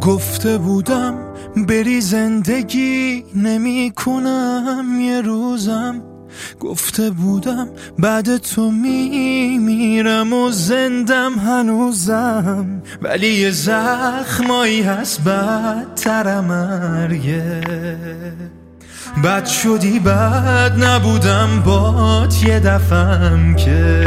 گفته بودم بری زندگی نمی کنم یه روزم، گفته بودم بعد تو میمیرم و زندم هنوزم، ولی یه زخمایی هست بدتر مرگه. بد شدی بد نبودم بات یه دفعم که.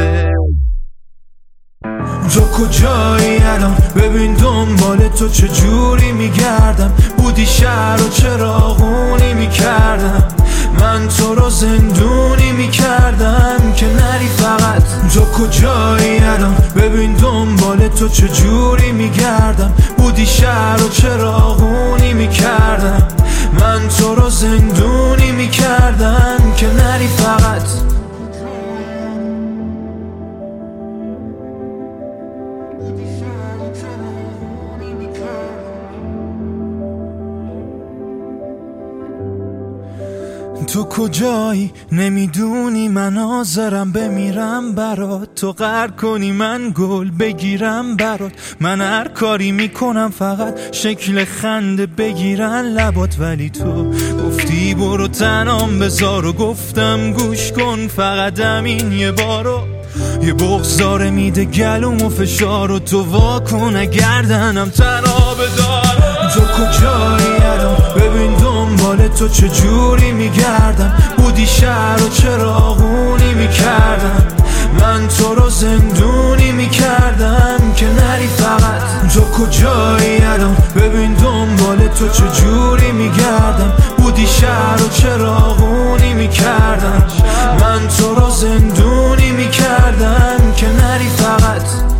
تو کجایی الان؟ ببین دنبال تو چجوری میگردم، بودی شهر و چراغونی میکردم، من تو رو زندونی میکردم که نری فقط. تو کجایی الان؟ ببین دنبال تو چجوری میگردم، بودی شهر و چراغونی میکردم، من تو رو زندونی میکردم که نری فقط. تو کجایی؟ نمیدونی من حاضرم بمیرم برات، تو قهر کنی من گل بگیرم برات، من هر کاری میکنم فقط شکل خنده بگیرن لبات، ولی تو گفتی برو تنام بذار و گفتم گوش کن فقط همین یه بارو. یه بغضاره میده گلوم و فشار و تو واکن گردنم تنها بدار. تو کجایی الان؟ ببین دنبال تو چجوری میگردم، بودی شهر و چراغونی میکردم، من تو رو زندونی میکردم که نری فقط. تو کجایی الان؟ ببین دنبال تو چجوری میگردم، بودی شهر و چراغونی میکردم، من تو رو زندونی میکردم که نری فقط.